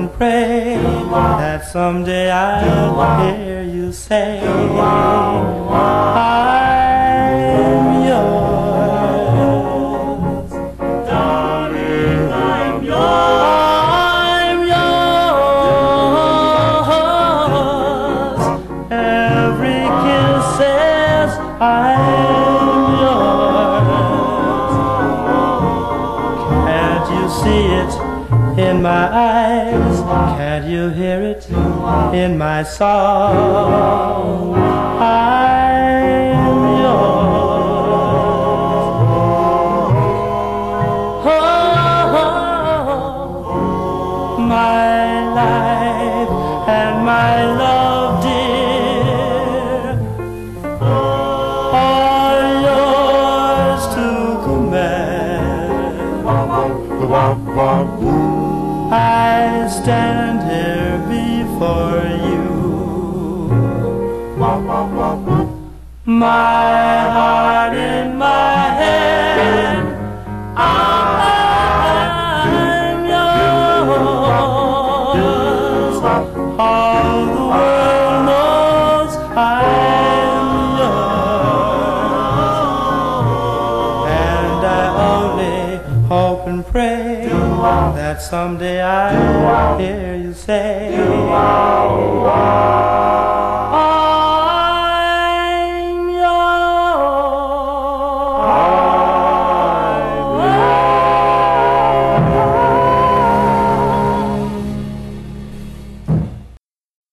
and pray that someday I'll hear you say, I'm yours. Darling, I'm yours. I'm yours. Every kiss says I'm yours. Can't you see it in my eyes? Can't you hear it in my song? I'm yours. Oh, my life and my love, dear, are yours to command. I stand here before you, my heart in my hand. I'm yours. All the world knows I'm yours, and I only hope and pray that someday I'll hear you say,